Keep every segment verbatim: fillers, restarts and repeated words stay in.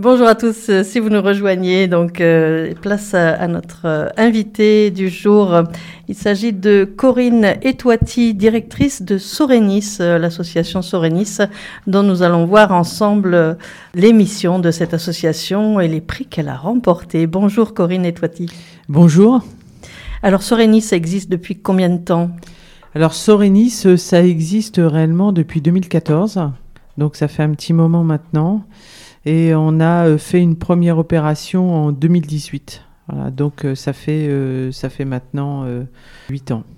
Bonjour à tous, si vous nous rejoignez, donc euh, place à, à notre euh, invité du jour. Il s'agit de Corinne Etouati, directrice de Sorenis, euh, l'association Sorenis, dont nous allons voir ensemble euh, l'émission de cette association et les prix qu'elle a remportés. Bonjour Corinne Etouati. Bonjour. Alors Sorenis existe depuis combien de temps ? Alors Sorenis, ça existe réellement depuis deux mille quatorze, donc ça fait un petit moment maintenant. Et on a fait une première opération en deux mille dix-huit. Voilà, donc ça fait, euh, ça fait maintenant euh, huit ans.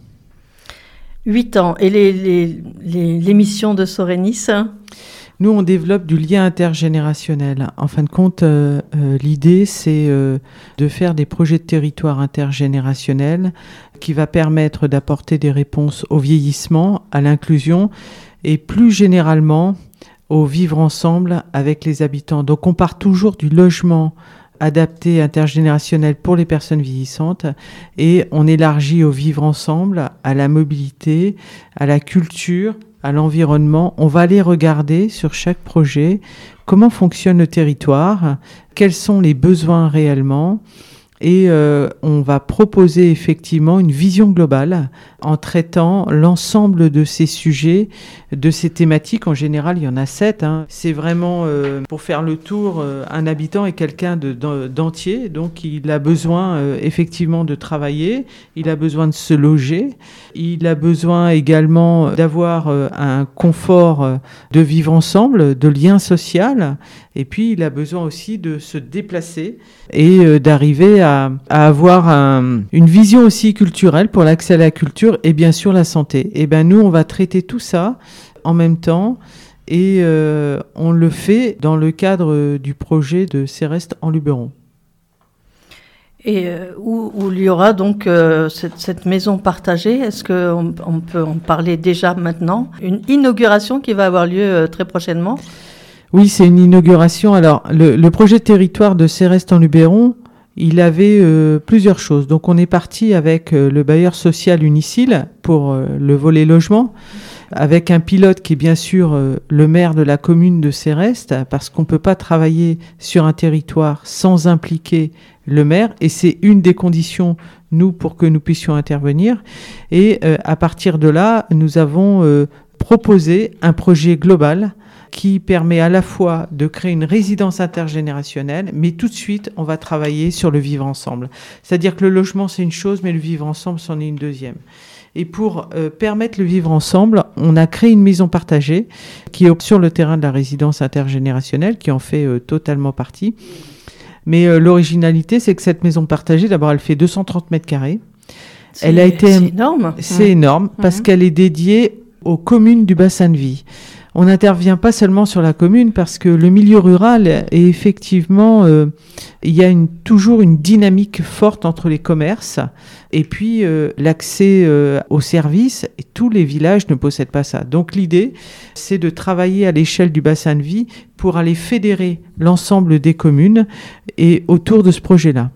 huit ans. Et les, les, les, les missions de Sorenis ? Nous, on développe du lien intergénérationnel. En fin de compte, euh, euh, l'idée, c'est euh, de faire des projets de territoire intergénérationnels qui va permettre d'apporter des réponses au vieillissement, à l'inclusion et plus généralement au vivre ensemble avec les habitants. Donc on part toujours du logement adapté intergénérationnel pour les personnes vieillissantes et on élargit au vivre ensemble, à la mobilité, à la culture, à l'environnement. On va aller regarder sur chaque projet comment fonctionne le territoire, quels sont les besoins réellement. Et euh, on va proposer effectivement une vision globale en traitant l'ensemble de ces sujets, de ces thématiques. En général, il y en a sept. Hein. C'est vraiment, euh, pour faire le tour, euh, un habitant est quelqu'un de, de, d'entier. Donc, il a besoin euh, effectivement de travailler, il a besoin de se loger, il a besoin également d'avoir euh, un confort euh, de vivre ensemble, de lien social. Et puis, il a besoin aussi de se déplacer et euh, d'arriver à, à avoir un, une vision aussi culturelle pour l'accès à la culture et bien sûr la santé. Et bien, nous, on va traiter tout ça en même temps et euh, on le fait dans le cadre du projet de Céreste en Luberon. Et euh, où, où il y aura donc euh, cette, cette maison partagée, est-ce qu'on on peut en parler déjà maintenant ? Une inauguration qui va avoir lieu euh, très prochainement ? Oui, c'est une inauguration. Alors, le, le projet de territoire de Céreste en Luberon, il avait euh, plusieurs choses. Donc, on est parti avec euh, le bailleur social Unicil pour euh, le volet logement, avec un pilote qui est bien sûr euh, le maire de la commune de Céreste, parce qu'on ne peut pas travailler sur un territoire sans impliquer le maire, et c'est une des conditions, nous, pour que nous puissions intervenir. Et euh, à partir de là, nous avons euh, proposé un projet global qui permet à la fois de créer une résidence intergénérationnelle, mais tout de suite, on va travailler sur le vivre ensemble. C'est-à-dire que le logement, c'est une chose, mais le vivre ensemble, c'en est une deuxième. Et pour euh, permettre le vivre ensemble, on a créé une maison partagée qui est sur le terrain de la résidence intergénérationnelle, qui en fait euh, totalement partie. Mais euh, l'originalité, c'est que cette maison partagée, d'abord, elle fait deux cent trente mètres carrés. C'est, elle a été, c'est énorme. C'est mmh. énorme, parce mmh. qu'elle est dédiée aux communes du bassin de vie. On n'intervient pas seulement sur la commune parce que le milieu rural est effectivement, euh, il y a une, toujours une dynamique forte entre les commerces et puis euh, l'accès euh, aux services. Et tous les villages ne possèdent pas ça. Donc l'idée, c'est de travailler à l'échelle du bassin de vie pour aller fédérer l'ensemble des communes et autour de ce projet-là.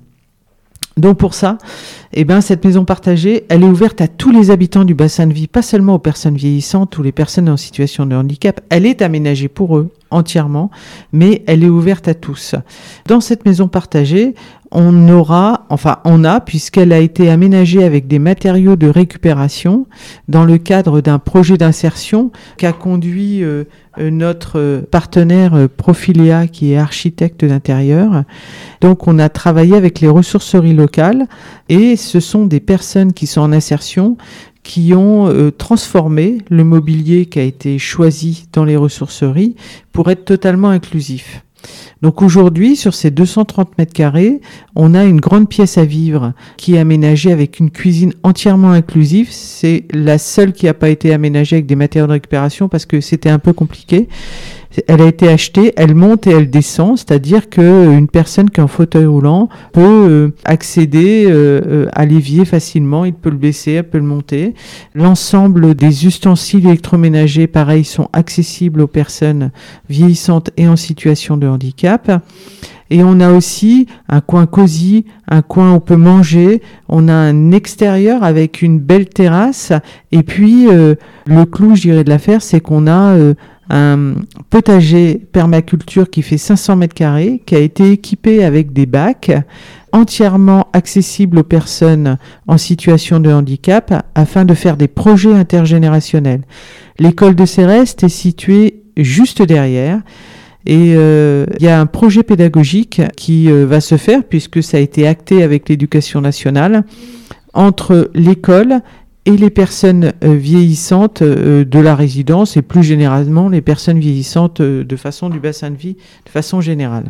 Donc pour ça, eh ben, cette maison partagée, elle est ouverte à tous les habitants du bassin de vie, pas seulement aux personnes vieillissantes ou les personnes en situation de handicap. Elle est aménagée pour eux entièrement, mais elle est ouverte à tous. Dans cette maison partagée, on aura, enfin on a, puisqu'elle a été aménagée avec des matériaux de récupération dans le cadre d'un projet d'insertion qu'a conduit euh, notre partenaire euh, Profiléa, qui est architecte d'intérieur. Donc on a travaillé avec les ressourceries locales et ce sont des personnes qui sont en insertion qui ont euh, transformé le mobilier qui a été choisi dans les ressourceries pour être totalement inclusif. Donc aujourd'hui, sur ces deux cent trente mètres carrés, on a une grande pièce à vivre qui est aménagée avec une cuisine entièrement inclusive. C'est la seule qui n'a pas été aménagée avec des matériaux de récupération parce que c'était un peu compliqué. Elle a été achetée, elle monte et elle descend, c'est-à-dire qu'une personne qui est en fauteuil roulant peut euh, accéder euh, à l'évier facilement, il peut le baisser, elle peut le monter. L'ensemble des ustensiles électroménagers, pareil, sont accessibles aux personnes vieillissantes et en situation de handicap. Et on a aussi un coin cosy, un coin où on peut manger. On a un extérieur avec une belle terrasse. Et puis, euh, le clou, je dirais, de l'affaire, c'est qu'on a euh, un potager permaculture qui fait cinq cents mètres carrés, qui a été équipé avec des bacs, entièrement accessible aux personnes en situation de handicap afin de faire des projets intergénérationnels. L'école de Céreste est située juste derrière et il euh, y a un projet pédagogique qui euh, va se faire puisque ça a été acté avec l'Éducation nationale entre l'école et les personnes euh, vieillissantes euh, de la résidence et plus généralement les personnes vieillissantes euh, de façon du bassin de vie de façon générale.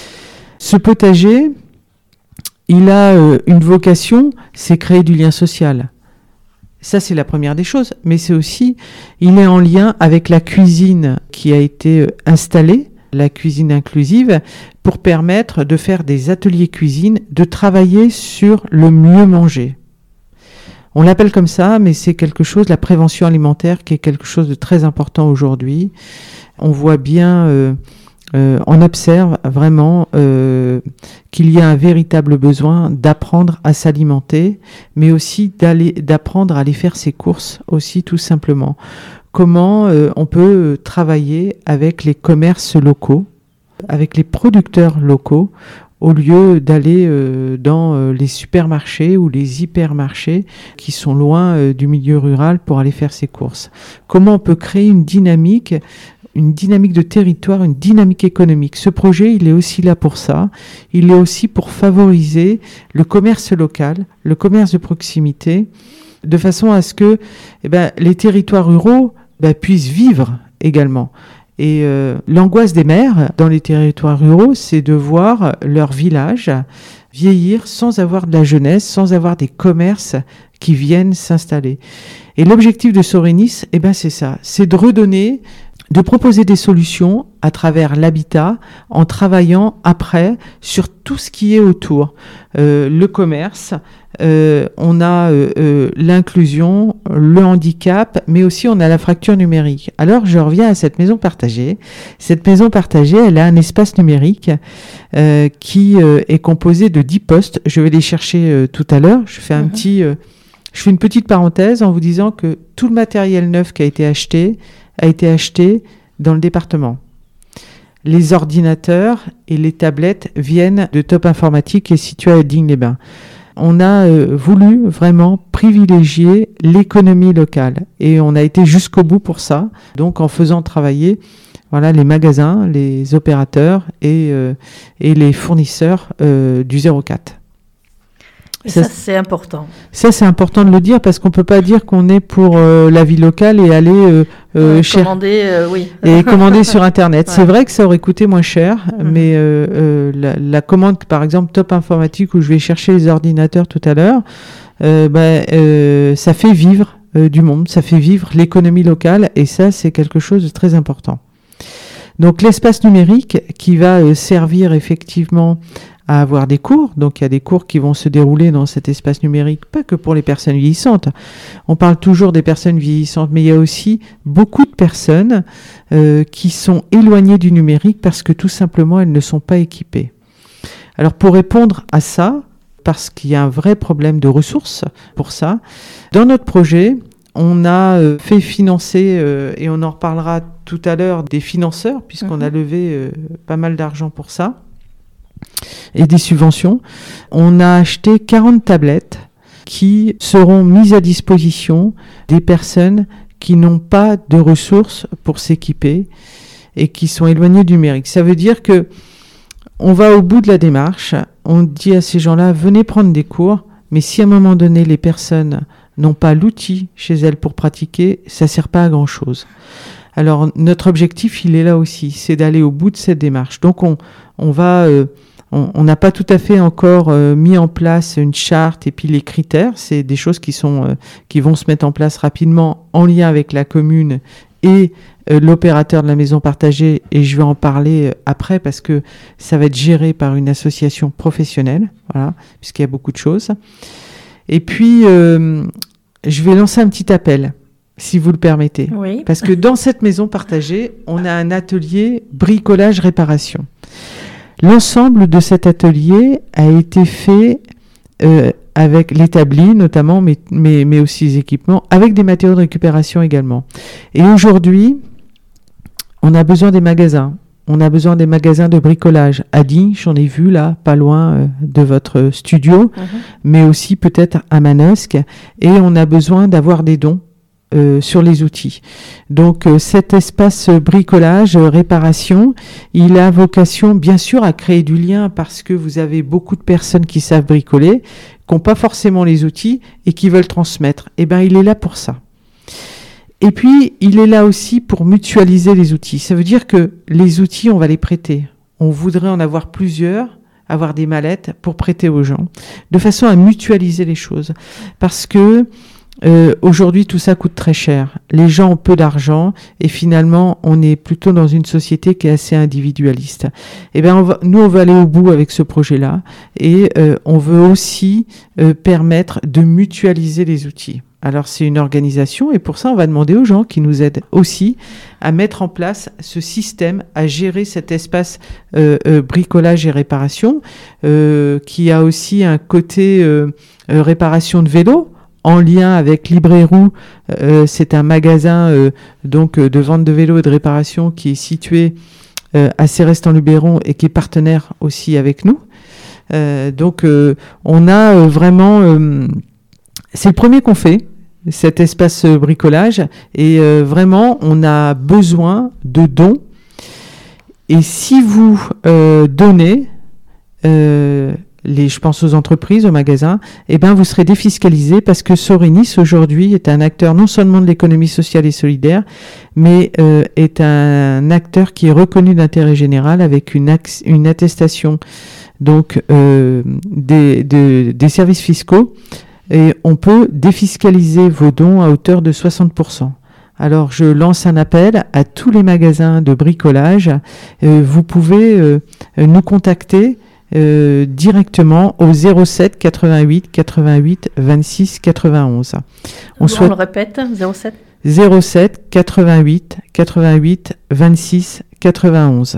Ce potager, il a euh, une vocation, c'est créer du lien social. Ça, c'est la première des choses. Mais c'est aussi, il est en lien avec la cuisine qui a été euh, installée, la cuisine inclusive, pour permettre de faire des ateliers cuisine, de travailler sur le mieux manger. On l'appelle comme ça, mais c'est quelque chose, la prévention alimentaire, qui est quelque chose de très important aujourd'hui. On voit bien... Euh, Euh, on observe vraiment euh, qu'il y a un véritable besoin d'apprendre à s'alimenter, mais aussi d'aller, d'apprendre à aller faire ses courses aussi tout simplement. Comment euh, on peut travailler avec les commerces locaux, avec les producteurs locaux, au lieu d'aller euh, dans euh, les supermarchés ou les hypermarchés qui sont loin euh, du milieu rural pour aller faire ses courses. Comment on peut créer une dynamique une dynamique de territoire, une dynamique économique. Ce projet, il est aussi là pour ça. Il est aussi pour favoriser le commerce local, le commerce de proximité, de façon à ce que eh ben, les territoires ruraux ben, puissent vivre également. Et euh, l'angoisse des maires dans les territoires ruraux, c'est de voir leur village vieillir sans avoir de la jeunesse, sans avoir des commerces qui viennent s'installer. Et l'objectif de Sorenis, eh ben, c'est ça, c'est de redonner, de proposer des solutions à travers l'habitat en travaillant après sur tout ce qui est autour. Euh, le commerce, euh, on a euh, euh, l'inclusion, le handicap, mais aussi on a la fracture numérique. Alors je reviens à cette maison partagée. Cette maison partagée, elle a un espace numérique euh, qui euh, est composé de dix postes. Je vais les chercher euh, tout à l'heure. Je fais un mmh. petit... Euh, je fais une petite parenthèse en vous disant que tout le matériel neuf qui a été acheté a été acheté dans le département. Les ordinateurs et les tablettes viennent de Top Informatique qui est situé à Digne-les-Bains. On a euh, voulu vraiment privilégier l'économie locale et on a été jusqu'au bout pour ça. Donc en faisant travailler voilà, les magasins, les opérateurs et, euh, et les fournisseurs euh, du zéro quatre. Et ça, ça, c'est important. Ça, c'est important de le dire parce qu'on peut pas dire qu'on est pour euh, la vie locale et aller euh, euh, ouais, cher... commander, euh, oui. et commander sur Internet. Ouais. C'est vrai que ça aurait coûté moins cher, mm-hmm. mais euh, euh, la, la commande, par exemple, Top Informatique, où je vais chercher les ordinateurs tout à l'heure, euh, ben, euh, ça fait vivre euh, du monde, ça fait vivre l'économie locale, et ça, c'est quelque chose de très important. Donc, l'espace numérique qui va euh, servir effectivement à avoir des cours. Donc, il y a des cours qui vont se dérouler dans cet espace numérique, pas que pour les personnes vieillissantes. On parle toujours des personnes vieillissantes, mais il y a aussi beaucoup de personnes euh, qui sont éloignées du numérique parce que tout simplement, elles ne sont pas équipées. Alors, pour répondre à ça, parce qu'il y a un vrai problème de ressources pour ça, dans notre projet, on a euh, fait financer, euh, et on en reparlera tout à l'heure, des financeurs, puisqu'on mmh. a levé euh, pas mal d'argent pour ça, et des subventions. On a acheté quarante tablettes qui seront mises à disposition des personnes qui n'ont pas de ressources pour s'équiper et qui sont éloignées du numérique. Ça veut dire que on va au bout de la démarche, on dit à ces gens-là, venez prendre des cours, mais si à un moment donné les personnes n'ont pas l'outil chez elles pour pratiquer, ça ne sert pas à grand-chose. Alors notre objectif, il est là aussi, c'est d'aller au bout de cette démarche. Donc on, on va... Euh, On n'a pas tout à fait encore euh, mis en place une charte et puis les critères. C'est des choses qui, sont, euh, qui vont se mettre en place rapidement en lien avec la commune et euh, l'opérateur de la maison partagée. Et je vais en parler euh, après parce que ça va être géré par une association professionnelle, voilà, puisqu'il y a beaucoup de choses. Et puis, euh, je vais lancer un petit appel, si vous le permettez. Oui. Parce que dans cette maison partagée, on a un atelier bricolage-réparation. L'ensemble de cet atelier a été fait euh, avec l'établi notamment, mais, mais, mais aussi les équipements, avec des matériaux de récupération également. Et aujourd'hui, on a besoin des magasins. On a besoin des magasins de bricolage. À Digne, j'en ai vu là, pas loin euh, de votre studio, mmh. mais aussi peut-être à Manosque. Et on a besoin d'avoir des dons euh, sur les outils. Donc euh, cet espace bricolage, euh, réparation, il a vocation bien sûr à créer du lien parce que vous avez beaucoup de personnes qui savent bricoler, qui n'ont pas forcément les outils et qui veulent transmettre. Eh bien, il est là pour ça. Et puis, il est là aussi pour mutualiser les outils. Ça veut dire que les outils, on va les prêter. On voudrait en avoir plusieurs, avoir des mallettes pour prêter aux gens, de façon à mutualiser les choses. Parce que euh, aujourd'hui, tout ça coûte très cher. Les gens ont peu d'argent et finalement, on est plutôt dans une société qui est assez individualiste. Eh bien, on va, nous, on veut aller au bout avec ce projet-là et euh, on veut aussi euh, permettre de mutualiser les outils. Alors, c'est une organisation et pour ça, on va demander aux gens qui nous aident aussi à mettre en place ce système, à gérer cet espace euh, euh, bricolage et réparation, euh, qui a aussi un côté euh, euh, réparation de vélos en lien avec Librerou. Euh, c'est un magasin euh, donc de vente de vélos et de réparation qui est situé euh, à Céreste-en-Luberon et qui est partenaire aussi avec nous. Euh, donc, euh, on a euh, vraiment... Euh, c'est le premier qu'on fait, cet espace bricolage, et euh, vraiment on a besoin de dons, et si vous euh, donnez euh, les, je pense aux entreprises, aux magasins, eh ben vous serez défiscalisé parce que Sorenis aujourd'hui est un acteur non seulement de l'économie sociale et solidaire, mais euh, est un acteur qui est reconnu d'intérêt général avec une, axe, une attestation donc euh, des, de, des services fiscaux. Et on peut défiscaliser vos dons à hauteur de soixante pour cent. Alors, je lance un appel à tous les magasins de bricolage. Euh, vous pouvez euh, nous contacter euh, directement au zéro sept quatre-vingt-huit quatre-vingt-huit vingt-six quatre-vingt-onze. On, souhaite... on le répète, zéro sept zéro sept quatre-vingt-huit quatre-vingt-huit vingt-six quatre-vingt-onze.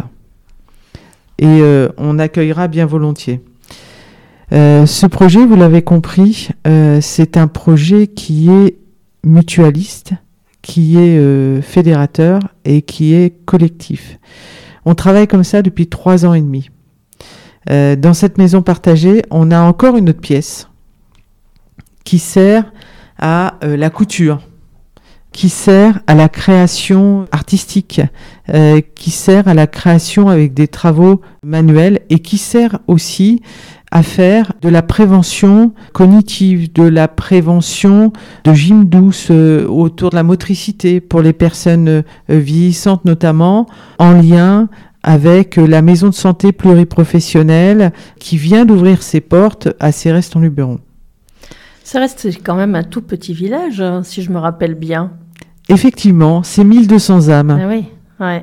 Et euh, on accueillera bien volontiers. Euh, ce projet, vous l'avez compris, euh, c'est un projet qui est mutualiste, qui est euh, fédérateur et qui est collectif. On travaille comme ça depuis trois ans et demi. Euh, dans cette maison partagée, on a encore une autre pièce qui sert à euh, la couture, qui sert à la création artistique, euh, qui sert à la création avec des travaux manuels et qui sert aussi à faire de la prévention cognitive, de la prévention de gym douce euh, autour de la motricité pour les personnes euh, vieillissantes notamment, en lien avec euh, la maison de santé pluriprofessionnelle qui vient d'ouvrir ses portes à Céreste-en-Luberon. Céreste, c'est quand même un tout petit village, hein, si je me rappelle bien. Effectivement, c'est mille deux cents âmes. Ah oui, ouais.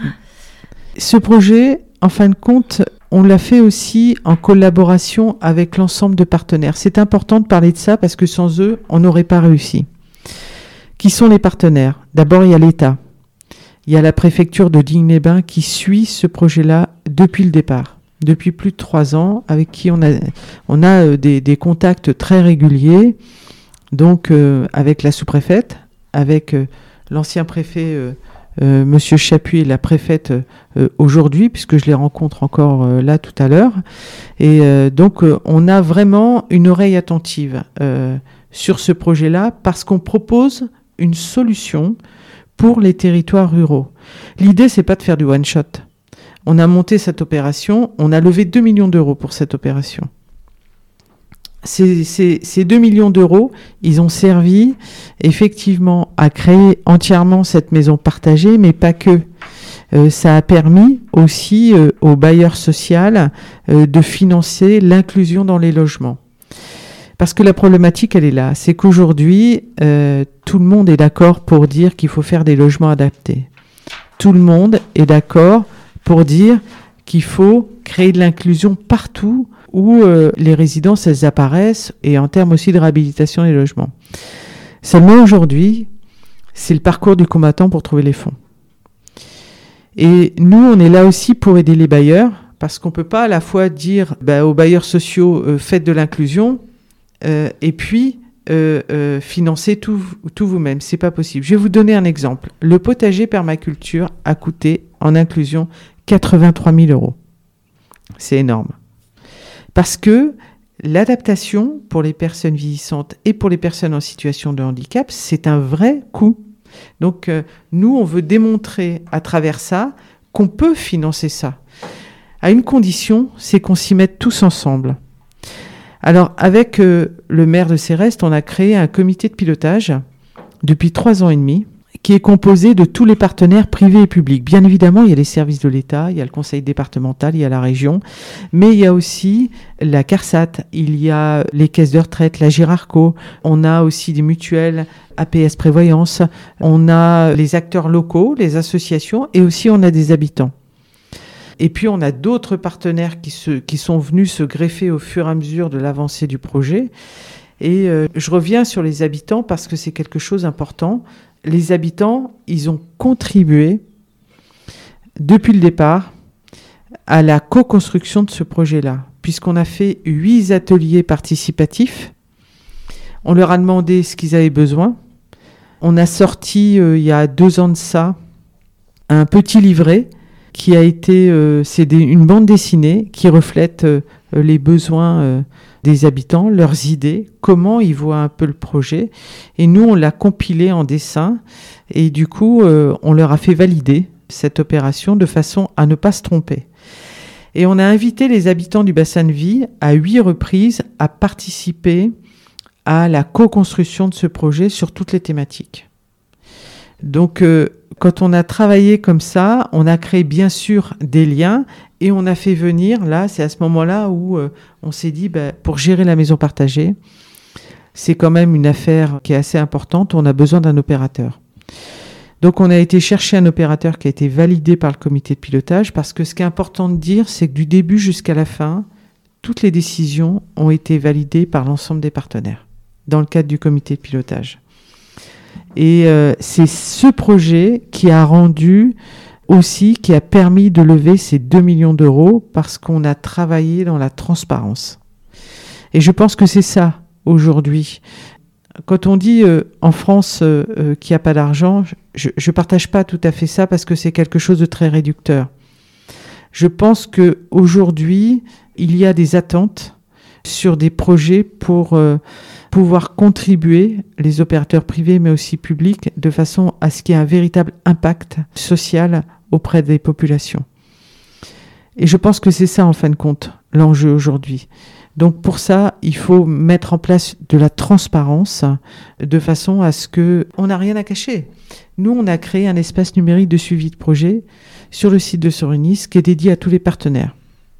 Ce projet, en fin de compte, on l'a fait aussi en collaboration avec l'ensemble de partenaires. C'est important de parler de ça parce que sans eux, on n'aurait pas réussi. Qui sont les partenaires ? D'abord, il y a l'État. Il y a la préfecture de Digne-les-Bains qui suit ce projet-là depuis le départ, depuis plus de trois ans, avec qui on a, on a des, des contacts très réguliers, donc euh, avec la sous-préfète, avec euh, l'ancien préfet euh, euh, Monsieur Chapuis et la préfète euh, aujourd'hui, puisque je les rencontre encore euh, là tout à l'heure. Et euh, donc, euh, on a vraiment une oreille attentive euh, sur ce projet-là, parce qu'on propose une solution pour les territoires ruraux. L'idée, c'est pas de faire du one-shot. On a monté cette opération, on a levé deux millions d'euros pour cette opération. Ces, ces, ces deux millions d'euros, ils ont servi effectivement à créer entièrement cette maison partagée, mais pas que. Euh, ça a permis aussi euh, aux bailleurs sociaux euh, de financer l'inclusion dans les logements. Parce que la problématique, elle est là. C'est qu'aujourd'hui, euh, tout le monde est d'accord pour dire qu'il faut faire des logements adaptés. Tout le monde est d'accord pour dire qu'il faut créer de l'inclusion partout où euh, les résidences, elles apparaissent, et en termes aussi de réhabilitation des logements. Seulement aujourd'hui, c'est le parcours du combattant pour trouver les fonds. Et nous, on est là aussi pour aider les bailleurs, parce qu'on peut pas à la fois dire bah, aux bailleurs sociaux euh, faites de l'inclusion euh, et puis euh, euh, financer tout, tout vous-même. C'est pas possible. Je vais vous donner un exemple. Le potager permaculture a coûté en inclusion quatre-vingt-trois mille euros. C'est énorme. Parce que l'adaptation pour les personnes vieillissantes et pour les personnes en situation de handicap, c'est un vrai coût. Donc, euh, nous, on veut démontrer à travers ça qu'on peut financer ça. À une condition, c'est qu'on s'y mette tous ensemble. Alors, avec euh, le maire de Céreste, on a créé un comité de pilotage depuis trois ans et demi, qui est composé de tous les partenaires privés et publics. Bien évidemment, il y a les services de l'État, il y a le conseil départemental, il y a la région, mais il y a aussi la CARSAT, il y a les caisses de retraite, la Girarco, on a aussi des mutuelles, A P S Prévoyance, on a les acteurs locaux, les associations, et aussi on a des habitants. Et puis on a d'autres partenaires qui, se, qui sont venus se greffer au fur et à mesure de l'avancée du projet. Et euh, je reviens sur les habitants parce que c'est quelque chose d'important. Les habitants, ils ont contribué depuis le départ à la co-construction de ce projet-là, puisqu'on a fait huit ateliers participatifs. On leur a demandé ce qu'ils avaient besoin. On a sorti, euh, il y a deux ans de ça, un petit livret qui a été, euh, c'est des, une bande dessinée qui reflète euh, les besoins euh, des habitants, leurs idées, comment ils voient un peu le projet. Et nous, on l'a compilé en dessin et du coup, euh, on leur a fait valider cette opération de façon à ne pas se tromper. Et on a invité les habitants du bassin de vie à huit reprises à participer à la co-construction de ce projet sur toutes les thématiques. Donc, euh, quand on a travaillé comme ça, on a créé bien sûr des liens et on a fait venir, là, c'est à ce moment-là où euh, on s'est dit, bah, pour gérer la maison partagée, c'est quand même une affaire qui est assez importante, on a besoin d'un opérateur. Donc on a été chercher un opérateur qui a été validé par le comité de pilotage, parce que ce qui est important de dire, c'est que du début jusqu'à la fin, toutes les décisions ont été validées par l'ensemble des partenaires, dans le cadre du comité de pilotage. Et euh, c'est ce projet qui a rendu aussi, qui a permis de lever ces deux millions d'euros parce qu'on a travaillé dans la transparence. Et je pense que c'est ça, aujourd'hui. Quand on dit euh, en France euh, euh, qu'il n'y a pas d'argent, je ne partage pas tout à fait ça parce que c'est quelque chose de très réducteur. Je pense qu'aujourd'hui, il y a des attentes sur des projets pour euh, pouvoir contribuer, les opérateurs privés mais aussi publics, de façon à ce qu'il y ait un véritable impact social auprès des populations. Et je pense que c'est ça, en fin de compte, l'enjeu aujourd'hui. Donc pour ça, il faut mettre en place de la transparence de façon à ce qu'on n'a rien à cacher. Nous, on a créé un espace numérique de suivi de projet sur le site de Sorenis qui est dédié à tous les partenaires.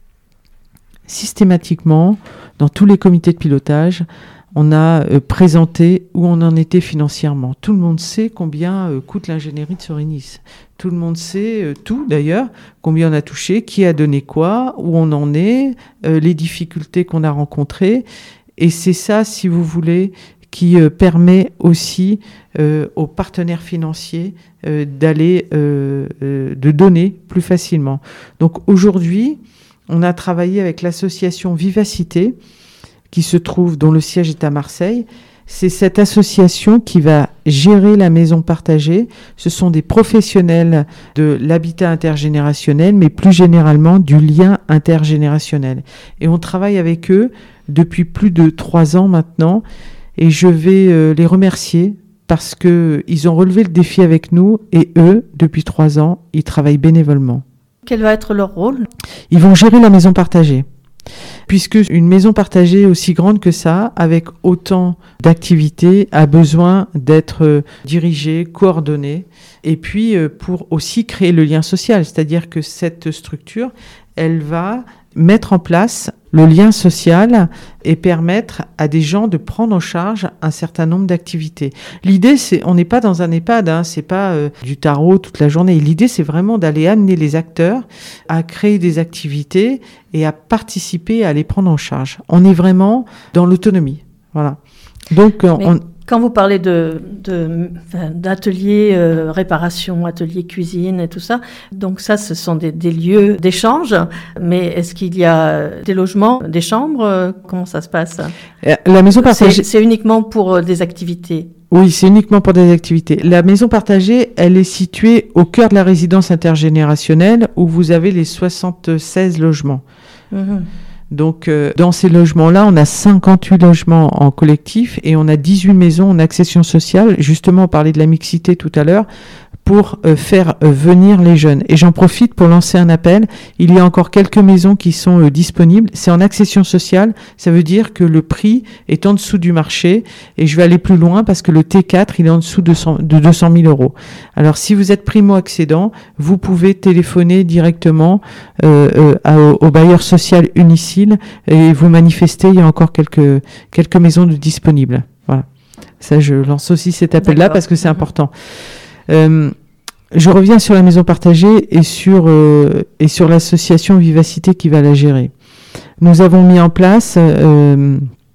Systématiquement, dans tous les comités de pilotage, on a euh, présenté où on en était financièrement. Tout le monde sait combien euh, coûte l'ingénierie de Sorenis. Tout le monde sait euh, tout, d'ailleurs, combien on a touché, qui a donné quoi, où on en est, euh, les difficultés qu'on a rencontrées. Et c'est ça, si vous voulez, qui euh, permet aussi euh, aux partenaires financiers euh, d'aller, euh, euh, de donner plus facilement. Donc aujourd'hui, on a travaillé avec l'association Vivacité, qui se trouve, dont le siège est à Marseille. C'est cette association qui va gérer la maison partagée. Ce sont des professionnels de l'habitat intergénérationnel, mais plus généralement du lien intergénérationnel. Et on travaille avec eux depuis plus de trois ans maintenant. Et je vais euh, les remercier parce qu'ils ont relevé le défi avec nous. Et eux, depuis trois ans, ils travaillent bénévolement. Quel va être leur rôle ? Ils vont gérer la maison partagée. Puisque une maison partagée aussi grande que ça, avec autant d'activités, a besoin d'être dirigée, coordonnée, et puis pour aussi créer le lien social. C'est-à-dire que cette structure, elle va mettre en place le lien social et permettre à des gens de prendre en charge un certain nombre d'activités. L'idée, c'est, on n'est pas dans un EHPAD, hein, c'est pas euh, du tarot toute la journée. L'idée, c'est vraiment d'aller amener les acteurs à créer des activités et à participer à les prendre en charge. On est vraiment dans l'autonomie. Voilà. Donc, Mais on... Quand vous parlez de, de, enfin, d'ateliers euh, réparation, ateliers cuisine et tout ça, donc ça, ce sont des, des lieux d'échange, mais est-ce qu'il y a des logements, des chambres? Comment ça se passe? La maison partagée... C'est, c'est uniquement pour des activités? Oui, c'est uniquement pour des activités. La maison partagée, elle est située au cœur de la résidence intergénérationnelle où vous avez les soixante-seize logements. Mmh. Donc, euh, dans ces logements-là, on a cinquante-huit logements en collectif et on a dix-huit maisons en accession sociale. Justement, on parlait de la mixité tout à l'heure, pour euh, faire euh, venir les jeunes. Et j'en profite pour lancer un appel. Il y a encore quelques maisons qui sont euh, disponibles. C'est en accession sociale. Ça veut dire que le prix est en dessous du marché. Et je vais aller plus loin parce que le T quatre, il est en dessous de, cent, de deux cent mille euros. Alors, si vous êtes primo-accédant, vous pouvez téléphoner directement euh, euh, à, au, au bailleur social Unicil et vous manifester. Il y a encore quelques, quelques maisons de disponibles. Voilà. Ça, je lance aussi cet appel-là. D'accord. Parce que c'est mmh. important. Euh, je reviens sur la maison partagée et sur, euh, et sur l'association Vivacité qui va la gérer. Nous avons mis en place euh,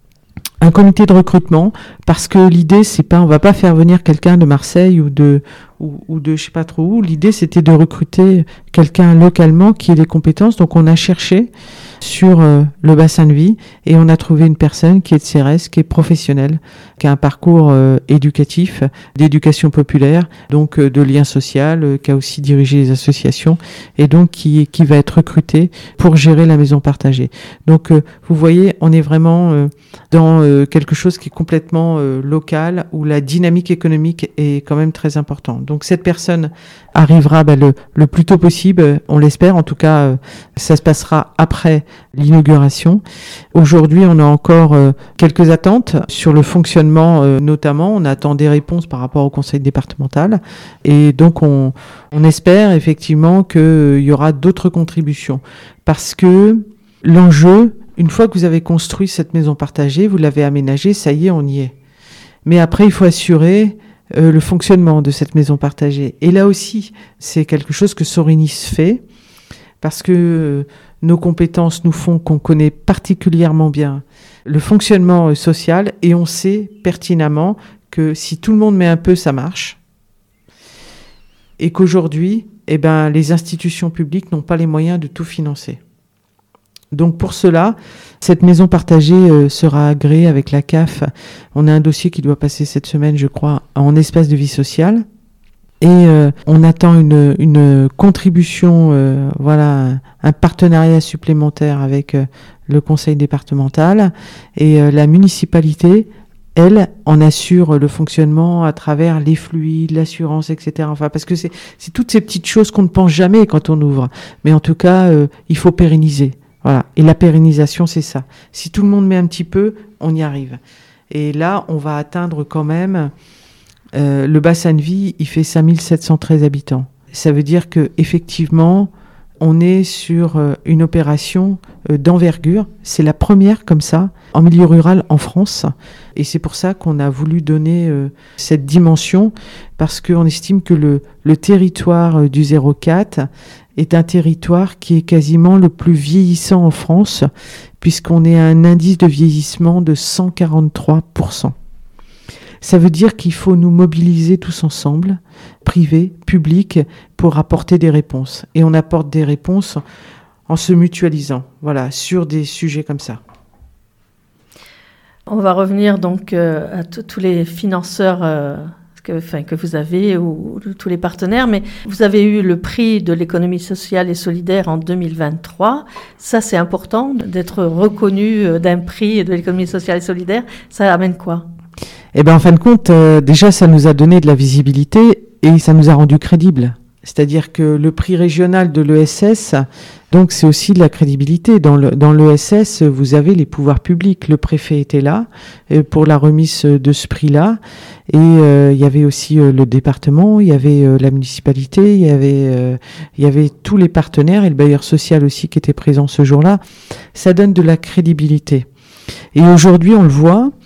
un comité de recrutement parce que l'idée, c'est pas, on va pas faire venir quelqu'un de Marseille ou de, ou, ou de je sais pas trop où. L'idée, c'était de recruter quelqu'un localement qui ait des compétences. Donc, on a cherché sur euh, le bassin de vie et on a trouvé une personne qui est de C R S, qui est professionnelle, qui a un parcours euh, éducatif, d'éducation populaire, donc euh, de lien social, euh, qui a aussi dirigé les associations et donc qui, qui va être recrutée pour gérer la maison partagée. Donc euh, vous voyez, on est vraiment euh, dans euh, quelque chose qui est complètement euh, local, où la dynamique économique est quand même très importante. Donc cette personne arrivera bah, le, le plus tôt possible, on l'espère, en tout cas euh, ça se passera après l'inauguration. Aujourd'hui, on a encore euh, quelques attentes sur le fonctionnement, euh, notamment. On attend des réponses par rapport au conseil départemental. Et donc, on, on espère effectivement qu'il euh, y aura d'autres contributions. Parce que l'enjeu, une fois que vous avez construit cette maison partagée, vous l'avez aménagée, ça y est, on y est. Mais après, il faut assurer euh, le fonctionnement de cette maison partagée. Et là aussi, c'est quelque chose que Sorenis fait, parce que euh, nos compétences nous font qu'on connaît particulièrement bien le fonctionnement social et on sait pertinemment que si tout le monde met un peu, ça marche. Et qu'aujourd'hui, eh ben, les institutions publiques n'ont pas les moyens de tout financer. Donc pour cela, cette maison partagée euh, sera agréée avec la C A F. On a un dossier qui doit passer cette semaine, je crois, en espace de vie sociale. Et euh, on attend une, une contribution, euh, voilà, un partenariat supplémentaire avec euh, le conseil départemental et euh, la municipalité, elle, en assure le fonctionnement à travers les fluides, l'assurance, et cetera. Enfin, parce que c'est, c'est toutes ces petites choses qu'on ne pense jamais quand on ouvre. Mais en tout cas, euh, il faut pérenniser. Voilà. Et la pérennisation, c'est ça. Si tout le monde met un petit peu, on y arrive. Et là, on va atteindre quand même... Euh, le bassin de vie, il fait cinq mille sept cent treize habitants. Ça veut dire que effectivement, on est sur euh, une opération euh, d'envergure. C'est la première comme ça en milieu rural en France. Et c'est pour ça qu'on a voulu donner euh, cette dimension, parce qu'on estime que le, le territoire euh, du zéro quatre est un territoire qui est quasiment le plus vieillissant en France, puisqu'on est à un indice de vieillissement de cent quarante-trois pour cent. Ça veut dire qu'il faut nous mobiliser tous ensemble, privé, public, pour apporter des réponses. Et on apporte des réponses en se mutualisant, voilà, sur des sujets comme ça. On va revenir donc euh, à t- tous les financeurs euh, que, enfin, que vous avez, ou, ou tous les partenaires, mais vous avez eu le prix de l'économie sociale et solidaire en deux mille vingt-trois. Ça, c'est important d'être reconnu d'un prix de l'économie sociale et solidaire. Ça amène quoi ? Eh bien, en fin de compte, euh, déjà, ça nous a donné de la visibilité et ça nous a rendu crédibles. C'est-à-dire que le prix régional de l'E S S, donc c'est aussi de la crédibilité. Dans le, dans l'E S S, vous avez les pouvoirs publics. Le préfet était là euh, pour la remise de ce prix-là. Et euh, il y avait aussi euh, le département, il y avait euh, la municipalité, il y avait, euh, il y avait tous les partenaires et le bailleur social aussi qui était présent ce jour-là. Ça donne de la crédibilité. Et aujourd'hui, on le voit,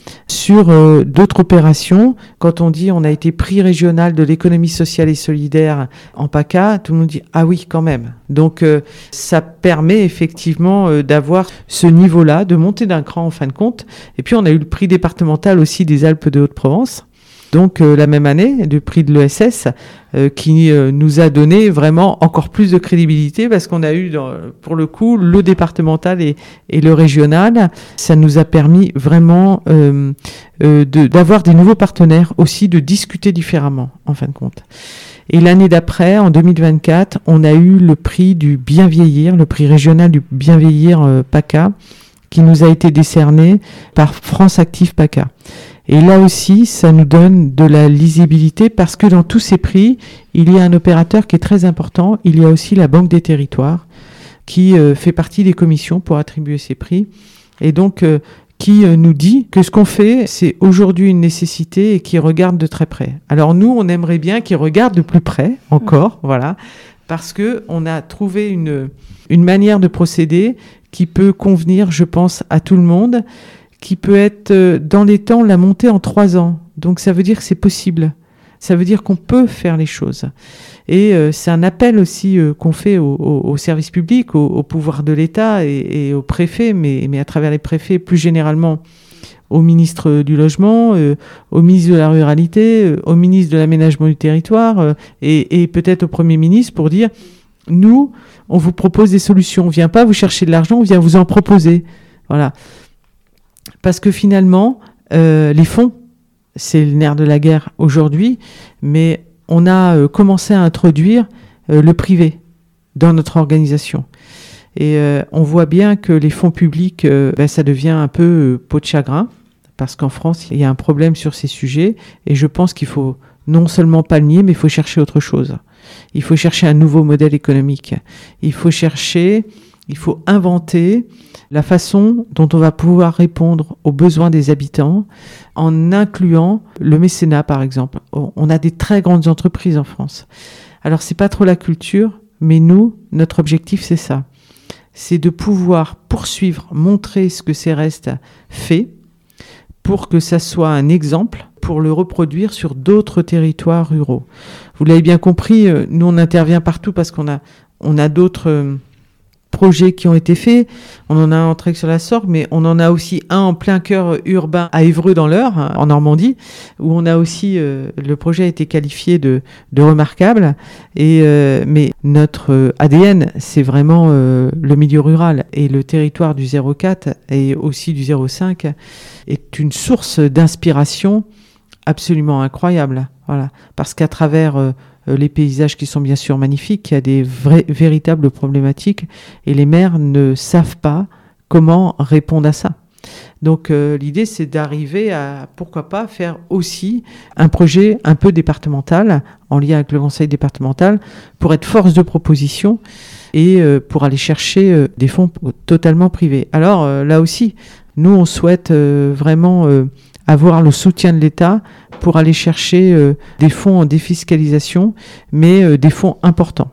sur euh, d'autres opérations. Quand on dit on a été prix régional de l'économie sociale et solidaire en PACA, tout le monde dit ah oui quand même. Donc euh, ça permet effectivement euh, d'avoir ce niveau-là, de monter d'un cran en fin de compte. Et puis on a eu le prix départemental aussi des Alpes de Haute-Provence. Donc euh, la même année, du prix de l'E S S, euh, qui euh, nous a donné vraiment encore plus de crédibilité parce qu'on a eu, dans, pour le coup, le départemental et, et le régional. Ça nous a permis vraiment euh, euh, de, d'avoir des nouveaux partenaires aussi, de discuter différemment, en fin de compte. Et l'année d'après, en deux mille vingt-quatre, on a eu le prix du bien vieillir, le prix régional du bien vieillir euh, PACA, qui nous a été décerné par France Active PACA. Et là aussi, ça nous donne de la lisibilité parce que dans tous ces prix, il y a un opérateur qui est très important. Il y a aussi la Banque des Territoires qui euh, fait partie des commissions pour attribuer ces prix et donc euh, qui euh, nous dit que ce qu'on fait, c'est aujourd'hui une nécessité et qui regarde de très près. Alors nous, on aimerait bien qu'ils regardent de plus près encore, mmh. voilà, parce que on a trouvé une, une manière de procéder qui peut convenir, je pense, à tout le monde, qui peut être euh, dans les temps la montée en trois ans. Donc ça veut dire que c'est possible. Ça veut dire qu'on peut faire les choses. Et euh, c'est un appel aussi euh, qu'on fait au, au, au service public, au, au pouvoir de l'État et, et aux préfets, mais, mais à travers les préfets plus généralement au ministre du Logement, euh, au ministre de la Ruralité, euh, au ministre de l'Aménagement du Territoire euh, et, et peut-être au Premier ministre pour dire nous, on vous propose des solutions. On ne vient pas vous chercher de l'argent, on vient vous en proposer. Voilà. Parce que finalement, euh, les fonds, c'est le nerf de la guerre aujourd'hui, mais on a euh, commencé à introduire euh, le privé dans notre organisation. Et euh, on voit bien que les fonds publics, euh, ben, ça devient un peu euh, peau de chagrin, parce qu'en France, il y a un problème sur ces sujets, et je pense qu'il faut non seulement pas le nier, mais il faut chercher autre chose. Il faut chercher un nouveau modèle économique. Il faut chercher, il faut inventer la façon dont on va pouvoir répondre aux besoins des habitants en incluant le mécénat, par exemple. On a des très grandes entreprises en France. Alors, c'est pas trop la culture, mais nous, notre objectif, c'est ça. C'est de pouvoir poursuivre, montrer ce que Céreste fait pour que ça soit un exemple pour le reproduire sur d'autres territoires ruraux. Vous l'avez bien compris, nous, on intervient partout parce qu'on a, on a d'autres projets qui ont été faits. On en a un en Trexler-la-Sorgue, mais on en a aussi un en plein cœur urbain à Évreux dans l'Eure, en Normandie, où on a aussi, euh, le projet a été qualifié de, de remarquable. Et, euh, mais notre euh, A D N, c'est vraiment euh, le milieu rural. Et le territoire du zéro quatre et aussi du zéro cinq est une source d'inspiration absolument incroyable. Voilà. Parce qu'à travers euh, les paysages qui sont bien sûr magnifiques, il y a des vrais, véritables problématiques et les maires ne savent pas comment répondre à ça. Donc euh, l'idée, c'est d'arriver à, pourquoi pas, faire aussi un projet un peu départemental, en lien avec le conseil départemental, pour être force de proposition et euh, pour aller chercher euh, des fonds totalement privés. Alors euh, là aussi, nous, on souhaite euh, vraiment euh, avoir le soutien de l'État pour aller chercher euh, des fonds en défiscalisation, mais euh, des fonds importants.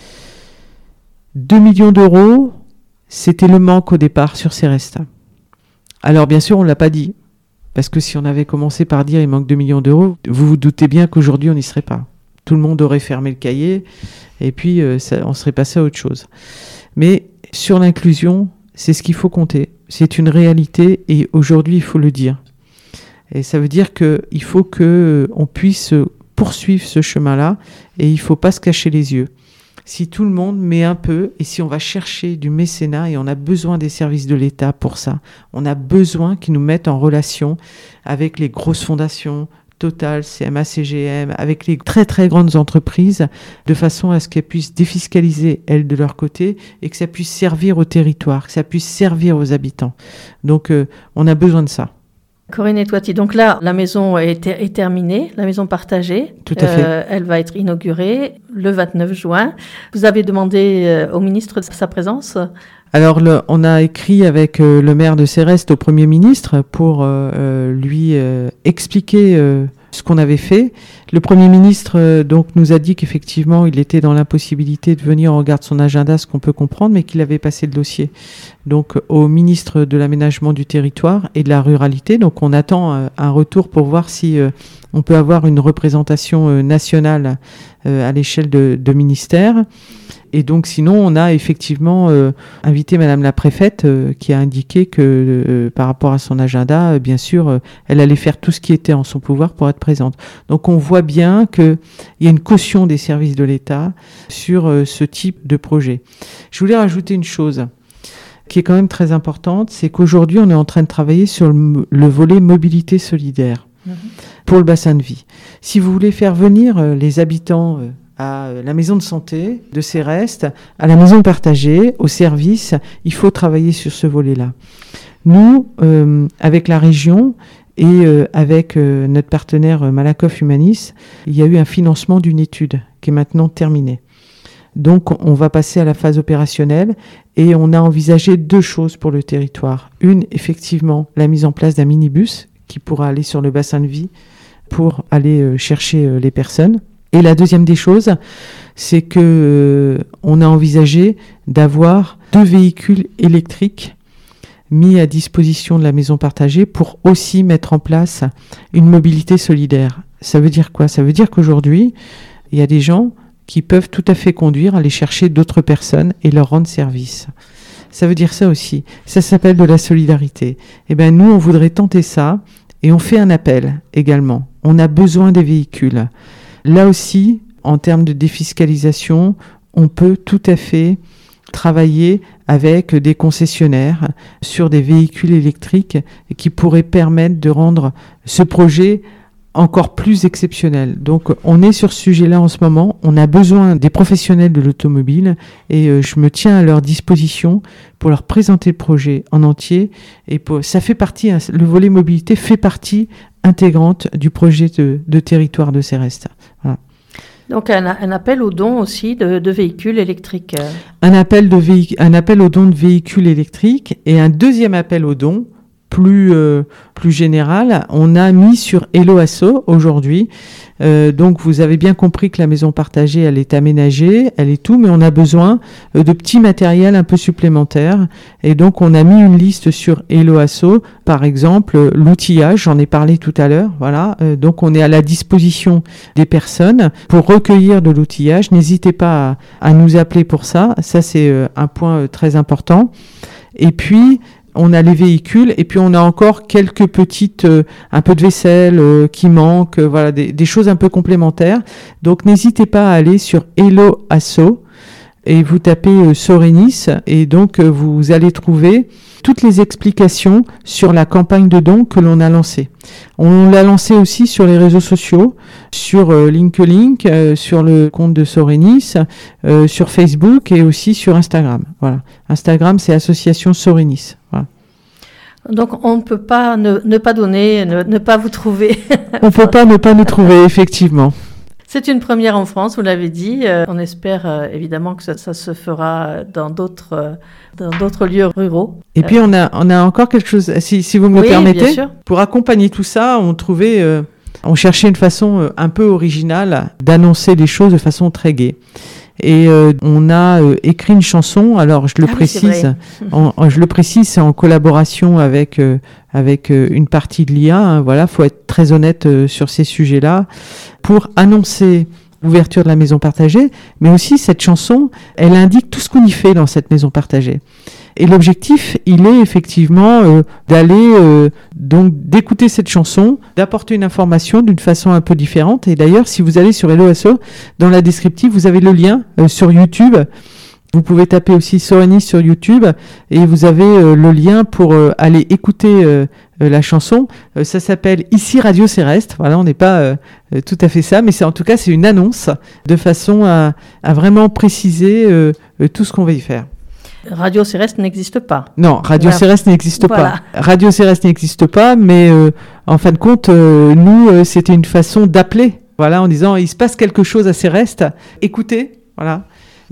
deux millions d'euros, c'était le manque au départ sur Céreste. Alors bien sûr, on ne l'a pas dit, parce que si on avait commencé par dire il manque deux millions d'euros, vous vous doutez bien qu'aujourd'hui on n'y serait pas. Tout le monde aurait fermé le cahier, et puis euh, ça, on serait passé à autre chose. Mais sur l'inclusion, c'est ce qu'il faut compter. C'est une réalité, et aujourd'hui il faut le dire. Et ça veut dire qu'il faut qu'on puisse poursuivre ce chemin-là et il ne faut pas se cacher les yeux. Si tout le monde met un peu et si on va chercher du mécénat, et on a besoin des services de l'État pour ça, on a besoin qu'ils nous mettent en relation avec les grosses fondations, Total, C M A C G M, avec les très très grandes entreprises, de façon à ce qu'elles puissent défiscaliser, elles, de leur côté, et que ça puisse servir au territoire, que ça puisse servir aux habitants. Donc euh, on a besoin de ça. Corinne Etouati, donc là, la maison est, ter- est terminée, la maison partagée. Tout à fait. Euh, elle va être inaugurée le vingt-neuf juin. Vous avez demandé euh, au ministre de sa présence ? Alors, le, on a écrit avec euh, le maire de Céreste au Premier ministre pour euh, euh, lui euh, expliquer euh, ce qu'on avait fait. Le Premier ministre euh, donc nous a dit qu'effectivement il était dans l'impossibilité de venir au regard de son agenda, ce qu'on peut comprendre, mais qu'il avait passé le dossier donc au ministre de l'aménagement du territoire et de la ruralité. Donc on attend euh, un retour pour voir si euh, on peut avoir une représentation euh, nationale euh, à l'échelle de, de ministère. Et donc sinon, on a effectivement euh, invité Madame la préfète euh, qui a indiqué que euh, par rapport à son agenda, euh, bien sûr, euh, elle allait faire tout ce qui était en son pouvoir pour être présente. Donc on voit bien qu'il y a une caution des services de l'État sur euh, ce type de projet. Je voulais rajouter une chose qui est quand même très importante, c'est qu'aujourd'hui, on est en train de travailler sur le, le volet mobilité solidaire mmh. pour le bassin de vie. Si vous voulez faire venir euh, les habitants... Euh, à la maison de santé de Céreste, à la maison partagée, au service, il faut travailler sur ce volet-là. Nous, euh, avec la région et euh, avec euh, notre partenaire euh, Malakoff Humanis, il y a eu un financement d'une étude qui est maintenant terminée. Donc, on va passer à la phase opérationnelle et on a envisagé deux choses pour le territoire. Une, effectivement, la mise en place d'un minibus qui pourra aller sur le bassin de vie pour aller euh, chercher euh, les personnes. Et la deuxième des choses, c'est que euh, on a envisagé d'avoir deux véhicules électriques mis à disposition de la maison partagée pour aussi mettre en place une mobilité solidaire. Ça veut dire quoi ? Ça veut dire qu'aujourd'hui, il y a des gens qui peuvent tout à fait conduire, aller chercher d'autres personnes et leur rendre service. Ça veut dire ça aussi. Ça s'appelle de la solidarité. Eh bien, nous, on voudrait tenter ça et on fait un appel également. On a besoin des véhicules. Là aussi, en termes de défiscalisation, on peut tout à fait travailler avec des concessionnaires sur des véhicules électriques qui pourraient permettre de rendre ce projet encore plus exceptionnel. Donc, on est sur ce sujet-là en ce moment. On a besoin des professionnels de l'automobile et euh, je me tiens à leur disposition pour leur présenter le projet en entier. Et pour, ça fait partie, hein, le volet mobilité fait partie intégrante du projet de, de territoire de Céreste. Voilà. Donc un, un appel aux dons aussi de, de véhicules électriques. Un appel, de véhic- un appel aux dons de véhicules électriques et un deuxième appel aux dons plus, euh, plus général. On a mis sur Hello Asso aujourd'hui. Euh, donc vous avez bien compris que la maison partagée, elle est aménagée, elle est tout, mais on a besoin euh, de petits matériels un peu supplémentaires. Et donc on a mis une liste sur Hello Asso, par exemple euh, l'outillage, j'en ai parlé tout à l'heure. Voilà. Euh, donc on est à la disposition des personnes pour recueillir de l'outillage. N'hésitez pas à, à nous appeler pour ça. Ça c'est euh, un point euh, très important. Et puis on a les véhicules et puis on a encore quelques petites, euh, un peu de vaisselle euh, qui manque, euh, voilà, des, des choses un peu complémentaires. Donc n'hésitez pas à aller sur Hello Asso et vous tapez euh, Sorenis et donc euh, vous allez trouver toutes les explications sur la campagne de dons que l'on a lancée. On l'a lancée aussi sur les réseaux sociaux, sur euh, LinkedIn, euh, sur le compte de Sorenis, euh, sur Facebook et aussi sur Instagram. Voilà. Instagram, c'est Association Sorenis. Voilà. Donc on ne peut pas ne, ne pas donner, ne, ne pas vous trouver. On ne peut pas ne pas nous trouver, effectivement. C'est une première en France, vous l'avez dit. Euh, on espère euh, évidemment que ça, ça se fera dans d'autres, euh, dans d'autres lieux ruraux. Et euh, puis on a, on a encore quelque chose, si, si vous me oui, le permettez, bien sûr. Pour accompagner tout ça, on trouvait, euh, on cherchait une façon euh, un peu originale d'annoncer les choses de façon très gaie. Et euh, on a euh, écrit une chanson. Alors je le ah précise, oui, en, en, je le précise, c'est en collaboration avec euh, avec euh, une partie de l'I A. Hein, voilà, faut être très honnête euh, sur ces sujets-là pour annoncer l'ouverture de la maison partagée. Mais aussi cette chanson, elle indique tout ce qu'on y fait dans cette maison partagée. Et l'objectif, il est effectivement euh, d'aller euh, donc d'écouter cette chanson, d'apporter une information d'une façon un peu différente. Et d'ailleurs, si vous allez sur Hello Asso, dans la descriptive, vous avez le lien euh, sur YouTube. Vous pouvez taper aussi Sorenis sur YouTube et vous avez euh, le lien pour euh, aller écouter euh, euh, la chanson. Euh, ça s'appelle Ici Radio Céreste. Voilà, on n'est pas euh, tout à fait ça, mais c'est en tout cas c'est une annonce de façon à, à vraiment préciser euh, euh, tout ce qu'on va y faire. Radio Céreste n'existe pas. Non, Radio voilà. Céreste n'existe voilà. pas. Radio Céreste n'existe pas, mais euh, en fin de compte, euh, nous, euh, c'était une façon d'appeler, voilà, en disant il se passe quelque chose à Céreste, écoutez, voilà.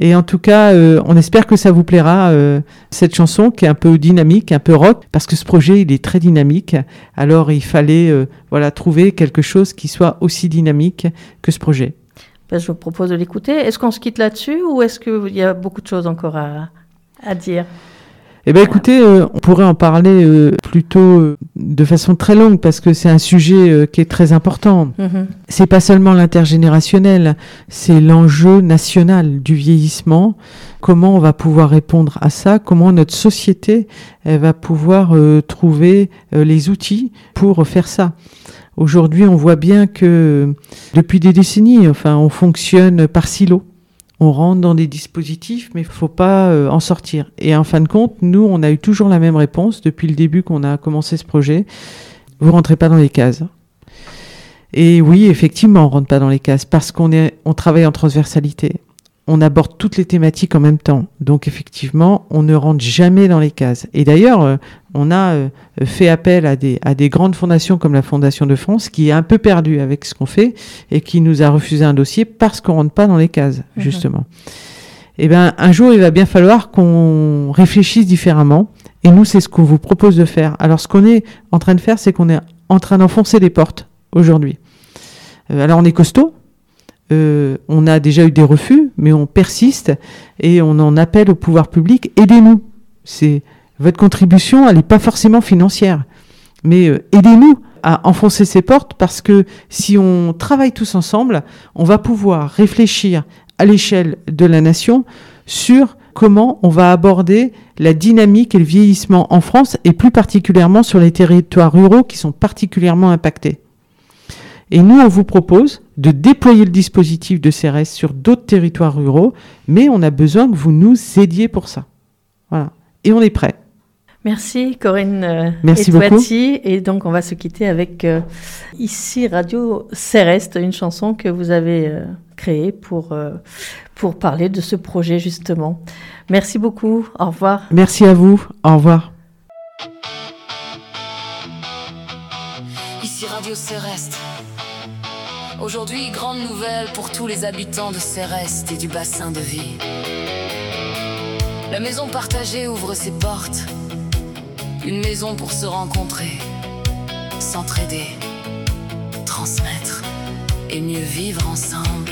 Et en tout cas, euh, on espère que ça vous plaira, euh, cette chanson qui est un peu dynamique, un peu rock, parce que ce projet, il est très dynamique. Alors, il fallait euh, voilà, trouver quelque chose qui soit aussi dynamique que ce projet. Ben, je vous propose de l'écouter. Est-ce qu'on se quitte là-dessus ou est-ce qu'il y a beaucoup de choses encore à, à dire ? Eh bien, écoutez, euh, on pourrait en parler euh, plutôt euh, de façon très longue parce que c'est un sujet euh, qui est très important. Mm-hmm. C'est pas seulement l'intergénérationnel, c'est l'enjeu national du vieillissement. Comment on va pouvoir répondre à ça ? Comment notre société elle va pouvoir euh, trouver euh, les outils pour faire ça ? Aujourd'hui, on voit bien que depuis des décennies, enfin, on fonctionne par silos. On rentre dans des dispositifs, mais il ne faut pas euh, en sortir. Et en fin de compte, nous, on a eu toujours la même réponse depuis le début qu'on a commencé ce projet. Vous ne rentrez pas dans les cases. Et oui, effectivement, on ne rentre pas dans les cases parce qu'on est, on travaille en transversalité. On aborde toutes les thématiques en même temps. Donc, effectivement, on ne rentre jamais dans les cases. Et d'ailleurs, euh, on a euh, fait appel à des, à des grandes fondations comme la Fondation de France, qui est un peu perdue avec ce qu'on fait et qui nous a refusé un dossier parce qu'on ne rentre pas dans les cases, mmh. justement. Eh bien, un jour, il va bien falloir qu'on réfléchisse différemment. Et nous, c'est ce qu'on vous propose de faire. Alors, ce qu'on est en train de faire, c'est qu'on est en train d'enfoncer des portes aujourd'hui. Euh, alors, on est costaud. Euh, on a déjà eu des refus, mais on persiste et on en appelle au pouvoir public. Aidez-nous. C'est, votre contribution, elle n'est pas forcément financière. Mais euh, aidez-nous à enfoncer ces portes parce que si on travaille tous ensemble, on va pouvoir réfléchir à l'échelle de la nation sur comment on va aborder la dynamique et le vieillissement en France et plus particulièrement sur les territoires ruraux qui sont particulièrement impactés. Et nous, on vous propose de déployer le dispositif de C R S sur d'autres territoires ruraux, mais on a besoin que vous nous aidiez pour ça. Voilà. Et on est prêt. Merci Corinne euh, Merci Etouati. Et donc, on va se quitter avec euh, ici Radio Céreste, une chanson que vous avez euh, créée pour, euh, pour parler de ce projet, justement. Merci beaucoup. Au revoir. Merci à vous. Au revoir. Ici Radio Céreste. Aujourd'hui, grande nouvelle pour tous les habitants de Céreste et du bassin de vie. La maison partagée ouvre ses portes. Une maison pour se rencontrer, s'entraider, transmettre et mieux vivre ensemble.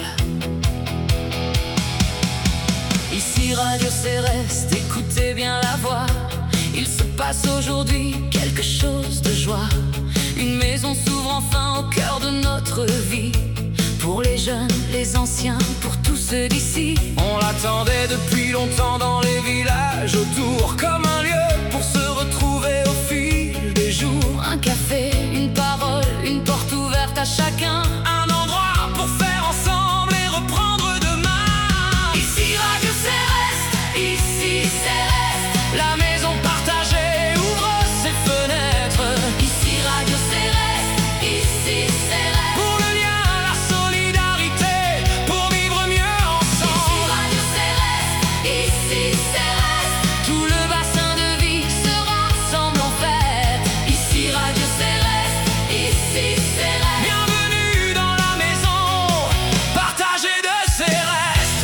Ici Radio Céreste, écoutez bien la voix. Il se passe aujourd'hui quelque chose de joie. Une maison s'ouvre enfin au cœur de notre vie. Pour les jeunes, les anciens, pour tous ceux d'ici. On l'attendait depuis longtemps dans les villages autour, comme un lieu pour se retrouver au fil des jours. Un café, une parole, une porte ouverte à chacun. Un endroit pour faire ensemble et reprendre demain. Ici Radio Céreste, ici Céreste. La maison partagée ouvre ses fenêtres. Ici Radio Céreste, ici Céreste. Pour le lien, la solidarité, pour vivre mieux ensemble. Ici Radio Céreste, ici Céreste. Tout le bassin de vie se rassemble en fête. Ici Radio Céreste, ici Céreste. Bienvenue dans la maison partagée de Céreste.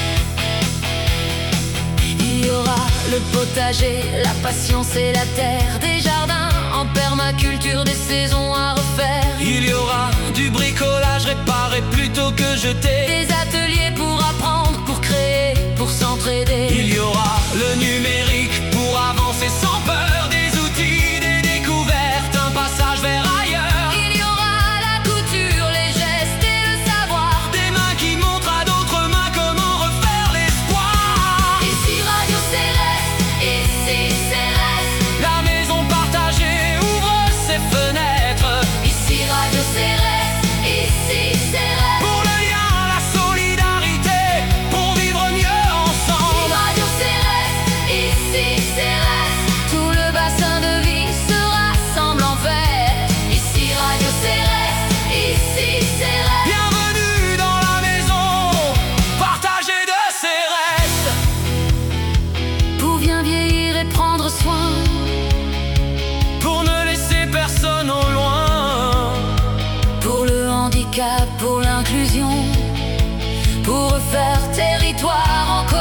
Il y aura le potager, la patience et la terre, des jardins en permaculture, des saisons à refaire. Il y aura du bricolage réparé plutôt que jeté, des ateliers pour apprendre, pour créer, pour s'entraider. Il y aura le numérique pour avancer sans peur, des outils, des découvertes, un passage vers ailleurs. Il y aura la couture, les gestes et le savoir, des mains qui montrent à d'autres mains comment refaire l'espoir. Ici Radio Céreste, ici Céreste. La maison partagée ouvre ses fenêtres. Ici Radio Céreste, ici Céreste. Pour le lien, la solidarité, pour vivre mieux ensemble. Radio Céreste, ici Céreste. Tout le bassin de vie se rassemble en fête. Ici Radio Céreste, ici Céreste. Bienvenue dans la maison partagée de Céreste. Pour bien vieillir et prendre soin, Pour ne laisser personne au loin. pour le handicap, pour l'inclusion, pour refaire territoire en commun.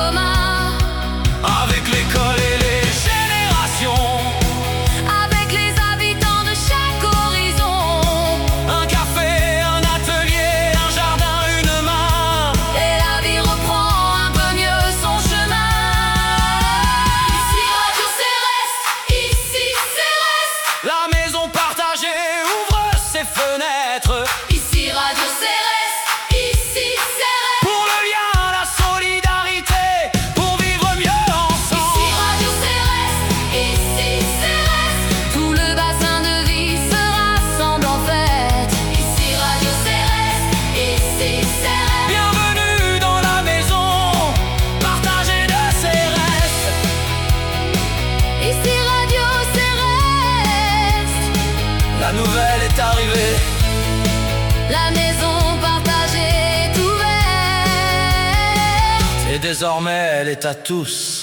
reconnaître. Ici Radio Cérès, ici Cérès. Pour le lien, la solidarité, pour vivre mieux ensemble. Ici Radio Cérès, ici Cérès. Tout le bassin de vie se rassemble en fête. Ici Radio Cérès, ici Cérès. Bienvenue dans la maison partagée de Cérès. Ici Radio Cérès. La nouvelle est arrivée. La maison partagée est ouverte. Et désormais elle est à tous.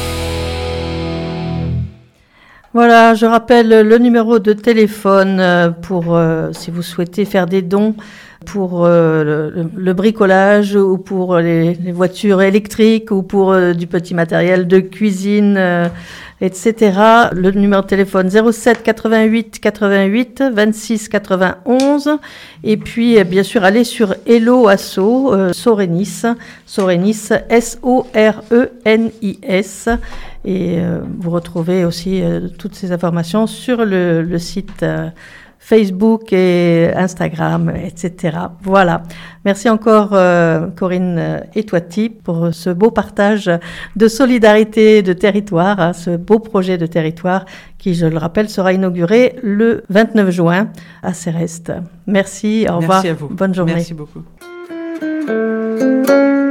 Voilà, je rappelle le numéro de téléphone euh, pour euh, si vous souhaitez faire des dons pour euh, le, le bricolage ou pour les, les voitures électriques ou pour euh, du petit matériel de cuisine, euh, et cetera. Le numéro de téléphone zéro sept quatre-vingt-huit quatre-vingt-huit vingt-six quatre-vingt-onze. Et puis, euh, bien sûr, allez sur Hello Asso, euh, Sorenis, Sorenis, S O R E N I S. Et euh, vous retrouvez aussi euh, toutes ces informations sur le, le site euh, Facebook et Instagram, et cetera. Voilà. Merci encore euh, Corinne Etoiti pour ce beau partage de solidarité de territoire, hein, ce beau projet de territoire qui, je le rappelle, sera inauguré le vingt-neuf juin à Cérès. Merci, au revoir. Merci à vous. Bonne journée. Merci beaucoup.